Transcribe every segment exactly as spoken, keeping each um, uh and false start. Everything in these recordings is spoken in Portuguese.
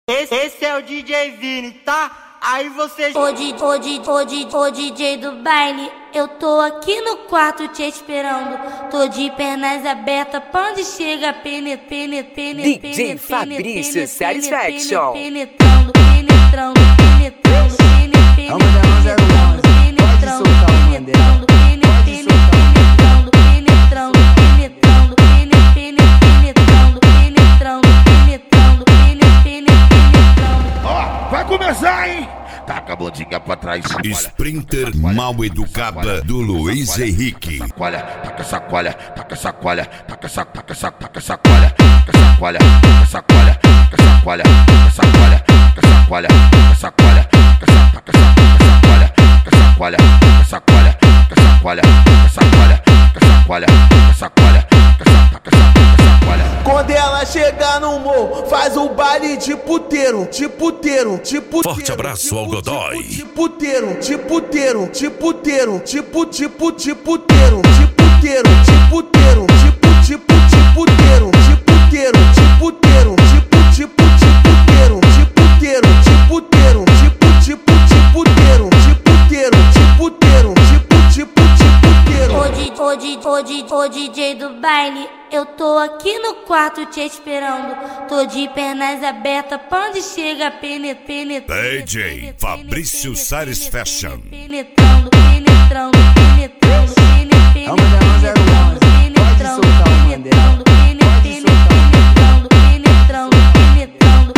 Esse, esse é o D J Vini, tá? Aí você... Ô, D J, ô, D J, ô, D J, ô, D J do baile, eu tô aqui no quarto te esperando. Tô de pernas abertas, quando chega penetrando, penetrando, D J Fabrício Satisfaction. Penetrando, penetrando, penetrando, penetrando, penetrando, penetrando, penetrando, penetrando, penetrando, penetrando, penetrando, penetrando, penetrando, penetrando. Ó, vai começar, hein? Taca a bundinha pra trás. Sprinter mal educada do Luiz Henrique. Sacoalha, taca sacoalha, taca sacoalha, taca sac, taca sac, taca sacoalha, taca sacoalha, taca sacoalha, taca sacoalha, taca sacoalha, taca sacoalha, taca sacoalha, taca sac, taca sac, taca sacoalha, taca sacoalha, taca sacoalha, taca sacoalha, taca sacoalha, taca sacoalha, taca sacoalha, taca sac, taca sac, taca sacoalha. Quando ela chega no morro, faz o baile de puteiro, de puteiro, de puteiro. Forte abraço ao Godoy. De puteiro, de puteiro, de puteiro, tipo, tipo, de puteiro, de puteiro, de puteiro, tipo, tipo, de puteiro, de puteiro, de puteiro, tipo, tipo, de puteiro, de puteiro, de puteiro, tipo, tipo, de puteiro, de puteiro, de puteiro, tipo, tipo, de puteiro. Ô, D J, ô, D J, ô, D J, ô, D J do baile, eu tô aqui no quarto te esperando. Tô de pernas abertas, quando chega penetrando. D J Fabrício Satisfaction. Penetrando, penetrando, penetrando, penetrando, penetrando, penetrando, penetrando, penetrando, penetrando, penetrando, penetrando,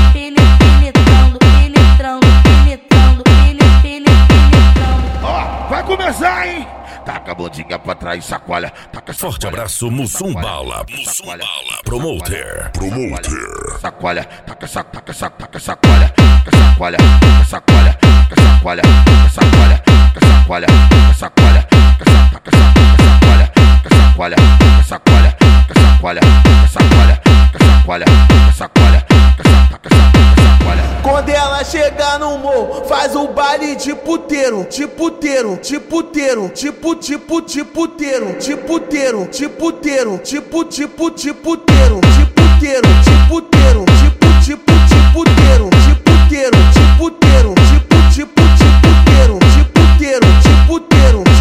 penetrando, penetrando, penetrando. Ó, vai começar, hein? Taca a bundinha pra trás, sacoalha, taca sacoalha. Forte abraço, Mussum Bala. Mussum Bala. Promoter. Promoter. Sacoalha, taca sac, taca sac, taca sacoalha, taca sacoalha, taca sacoalha, taca sacoalha, taca sacoalha, taca sacoalha, taca sacoalha, taca sac, taca sac, taca sacoalha, taca sacoalha, taca sacoalha, taca sacoalha, taca sacoalha, taca sacoalha, taca sacoalha, taca sac, taca sac, taca sacoalha. Quando ela chega no morro, faz o baile de puteiro, de puteiro, de puteiro, tipo, tipo, de puteiro, de puteiro, de puteiro, tipo, tipo, de puteiro, de puteiro, de puteiro, tipo, tipo, de puteiro, de puteiro, de puteiro, tipo, tipo, de puteiro, de puteiro, de puteiro.